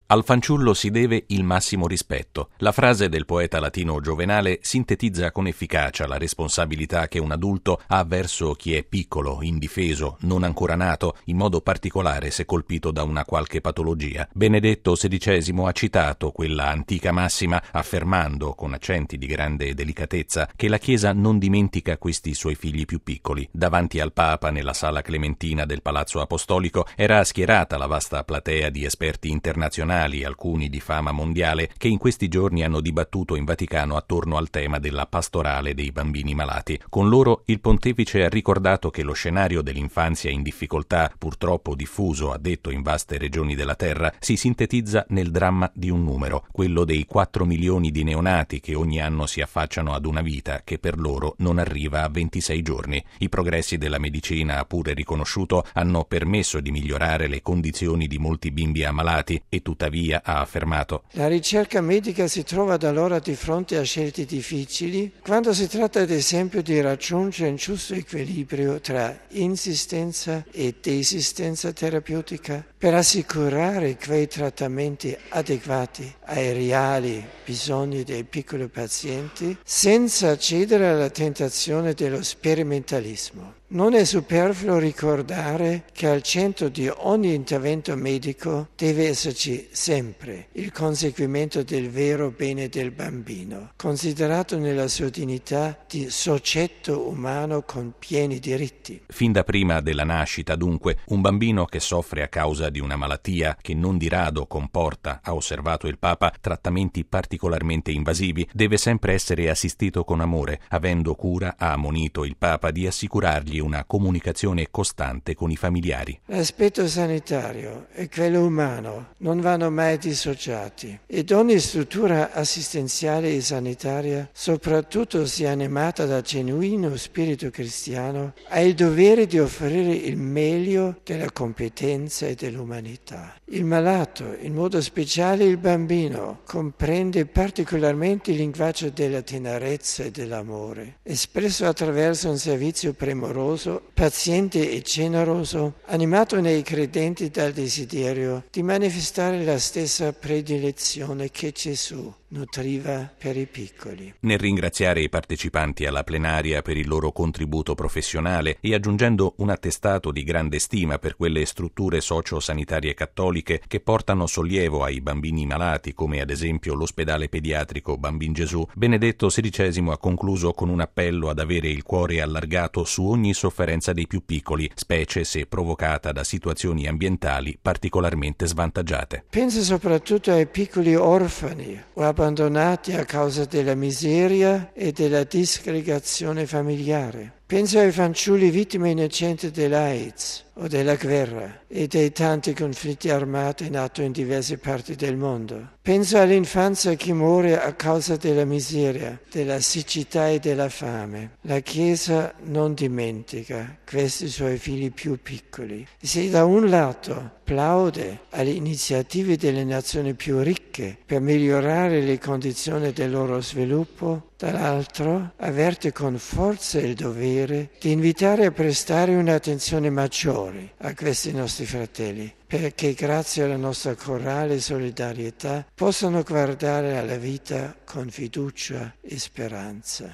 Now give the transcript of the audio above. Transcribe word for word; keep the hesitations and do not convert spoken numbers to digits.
Al fanciullo si deve il massimo rispetto. La frase del poeta latino Giovenale sintetizza con efficacia la responsabilità che un adulto ha verso chi è piccolo, indifeso, non ancora nato, in modo particolare se colpito da una qualche patologia. Benedetto sedicesimo ha citato quella antica massima affermando, con accenti di grande delicatezza, che la Chiesa non dimentica questi suoi figli più piccoli. Davanti al Papa, nella sala clementina del Palazzo Apostolico, era schierata la vasta platea di esperti internazionali, alcuni di fama mondiale, che in questi giorni hanno dibattuto in Vaticano attorno al tema della pastorale dei bambini malati. Con loro il pontefice ha ricordato che lo scenario dell'infanzia in difficoltà, purtroppo diffuso, ha detto, in vaste regioni della terra, si sintetizza nel dramma di un numero, quello dei quattro milioni di neonati che ogni anno si affacciano ad una vita che per loro non arriva a ventisei giorni. I progressi della medicina, ha pure riconosciuto, hanno permesso di migliorare le condizioni di molti bimbi ammalati e tuttavia Tuttavia, ha affermato, la ricerca medica si trova da allora di fronte a scelte difficili quando si tratta ad esempio di raggiungere un giusto equilibrio tra insistenza e desistenza terapeutica per assicurare quei trattamenti adeguati ai reali bisogni dei piccoli pazienti senza cedere alla tentazione dello sperimentalismo. Non è superfluo ricordare che al centro di ogni intervento medico deve esserci sempre il conseguimento del vero bene del bambino, considerato nella sua dignità di soggetto umano con pieni diritti. Fin da prima della nascita, dunque, un bambino che soffre a causa di una malattia che non di rado comporta, ha osservato il Papa, trattamenti particolarmente invasivi, deve sempre essere assistito con amore, avendo cura, ha ammonito il Papa, di assicurargli una comunicazione costante con i familiari. L'aspetto sanitario e quello umano non vanno mai dissociati ed ogni struttura assistenziale e sanitaria, soprattutto se animata da genuino spirito cristiano, ha il dovere di offrire il meglio della competenza e dell'umanità. Il malato, in modo speciale il bambino, comprende particolarmente il linguaggio della tenerezza e dell'amore, espresso attraverso un servizio premuroso, paziente e generoso, animato nei credenti dal desiderio di manifestare la stessa predilezione che Gesù nutriva per i piccoli. Nel ringraziare i partecipanti alla plenaria per il loro contributo professionale e aggiungendo un attestato di grande stima per quelle strutture socio-sanitarie cattoliche che portano sollievo ai bambini malati, come ad esempio l'ospedale pediatrico Bambin Gesù, Benedetto sedicesimo ha concluso con un appello ad avere il cuore allargato su ogni sofferenza dei più piccoli, specie se provocata da situazioni ambientali particolarmente svantaggiate. Pensa soprattutto ai piccoli orfani o abbandonati a causa della miseria e della disgregazione familiare. Penso ai fanciulli vittime innocenti dell'AIDS o della guerra e dei tanti conflitti armati in atto in diverse parti del mondo. Penso all'infanzia che muore a causa della miseria, della siccità e della fame. La Chiesa non dimentica questi suoi figli più piccoli. Se da un lato plaude alle iniziative delle nazioni più ricche per migliorare le condizioni del loro sviluppo, dall'altro avverte con forza il dovere di invitare a prestare un'attenzione maggiore a questi nostri fratelli, perché grazie alla nostra corale solidarietà possano guardare alla vita con fiducia e speranza.